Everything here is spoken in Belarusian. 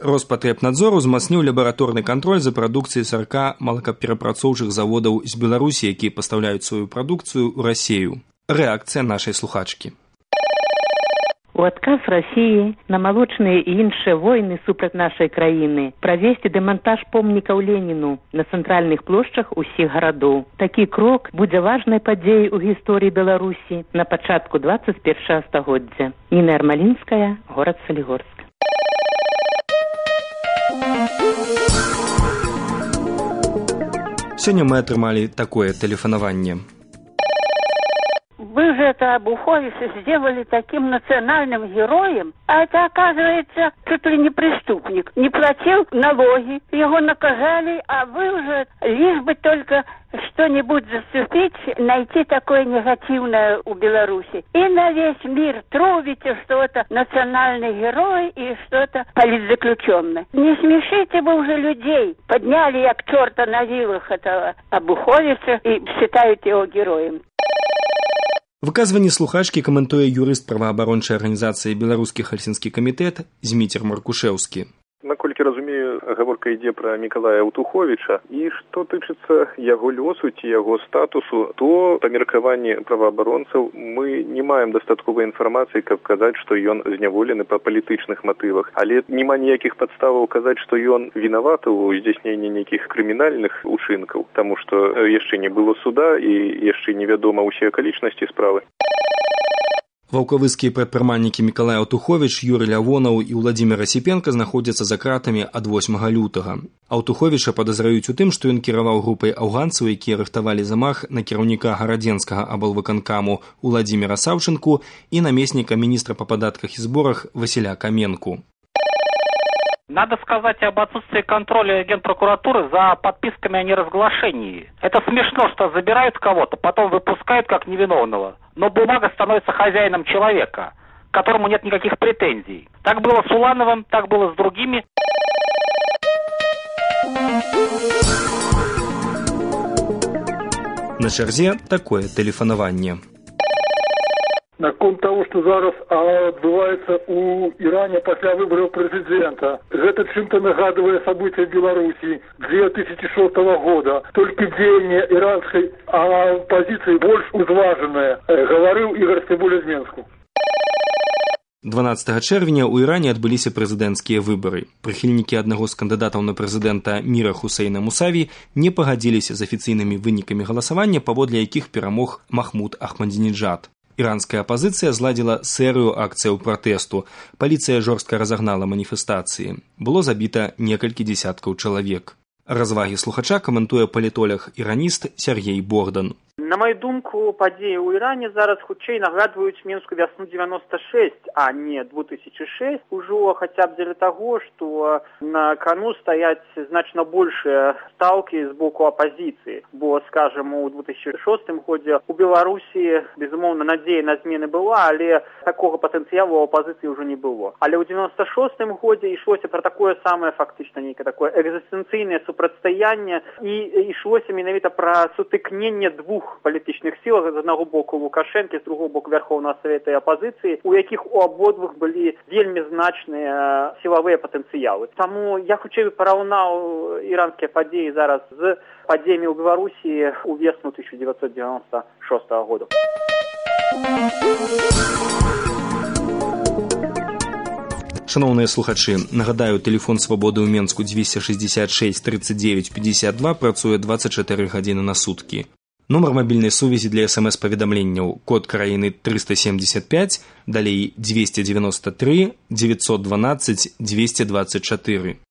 Роспатребнадзор узмацніў лабараторны кантроль за прадукцыяй 40 малакаперапрацоўчых заводаў з Беларусі, якія пастаўляюць сваю прадукцыю ў Расію. Рэакцыя нашай слухачкі. У адказ Расіі на малочныя і іншыя войны супраць нашай краіны правесці дэмантаж помнікаў Леніну на цэнтральных плошчах усіх гарадоў. Такі крок будзе важнай падзеяй у гісторыі Беларусі на пачатку 21 стагоддзя. Ніна Ярмалінская, горад Салігорск. Сёння мы атрымалі такое тэлефанаванне. Вы же это Обуховича сделали таким национальным героем, а это, оказывается, чуть ли не преступник. Не платил налоги, его наказали, а вы уже лишь бы только что-нибудь заступить, найти такое негативное у Беларуси. И на весь мир трубите, что это национальный герой и что это политзаключенный. Не смешите вы уже людей. Подняли як черта на вилах этого Обуховича и считают его героем. Выказванне слухачкі каментуе юрыст праваабарончай арганізацыі «Беларускі хельсінскі камітэт» Зміцер Маркушэўскі. Наколькі разумею, гаворка ідзе пра Мікалая Аўтуховіча, і што тычыцца яго лёсу ці яго статусу, то па меркаванні праваабаронцаў мы не маем дастатковай інфармацыі, каб казаць, што ён зняволены па палітычных матывах. Але няма ніякіх падставаў казаць, што ён вінаваты ў здзяйсненні нейкіх крымінальных учынкаў, таму што яшчэ не было суда і яшчэ невядома ўсе акалічнасці справы. Ваўкавыскія прадпрымальнікі Мікалай Аўтуховіч, Юрый Лявонаў і Владзімір Асіпенка знаходзяцца за кратамі ад 8 лютага. Аўтуховіча падазраюць у тым, што ён кіраваў групай аўганцаў, якія рыхтавалі замах на кіраўніка гарадзенскага аблвыканкаму Владзіміра Саўчынку і намесніка міністра па падатках і зборах Васіля Каменку. Надо сказать об отсутствии контроля Генпрокуратуры за подписками о неразглашении. Это смешно, что забирают кого-то, потом выпускают как невиновного. Но бумага становится хозяином человека, к которому нет никаких претензий. Так было с Улановым, так было с другими. На чарзе такое тэлефанаванне. Наконт того, что зараз отбывается у Иране после выборов президента. Это чем-то нагадывает события в Беларуси 2006 года. Только деяние иранской оппозиции больше узваженное, говорил Игорь Стебуля з Менску. 12 чэрвеня ў Іране адбыліся прэзідэнцкія выбары. Прыхільнікі аднаго з кандыдатаў на прэзідэнта Міра Хусейна Мусаві не пагадзіліся з афіцыйнымі вынікамі галасавання, паводле якіх перамог Махмуд Ахмадзінеджад. Іранская апазіцыя зладзіла серыю акцыяў пратэсту. Паліцыя жорстка разагнала маніфестацыі. Было забіта некалькі дзесяткаў чалавек. Развагі слухача каментуе палітолог-іраніст Сергей Бордан. На мою думку, падзеі ў Іране зараз хутчэй нагадваюць Мінскую вясну 96, а не 2006. Ужо хаця б дзеля таго, што на кону стаяць значна большыя стаўкі з боку апазіцыі. Бо, скажем, у 2006 годзе у Беларусі, безумоўна, надзея на змены была, але такога патэнцыялу у апазіцыі ўжо не было. Але ў 96 годзе ішлося пра такое самае, фактычна, нейкае такое экзістэнцыйнае супрацьстаянне, і ішлося менавіта пра сутыкненне двух палітычных сіл, з аднаго боку Лукашэнкі, з другого боку Верховного Совета і апазіцыі, у якіх у абодвух былі вельмі значныя сілавыя патэнцыялы. Таму я хутчэй параўнаў іранскія падзеі зараз з падзеямі ў Беларусі ў весну 1996 года. Шановныя слухачы, нагадаю, тэлефон свабоды ў Менску 266 39 52 працуе 24 гадзіны на суткі. Нумар мабільнай сувязі для СМС-паведамленняў, код краіны 375, далей 293 912 224.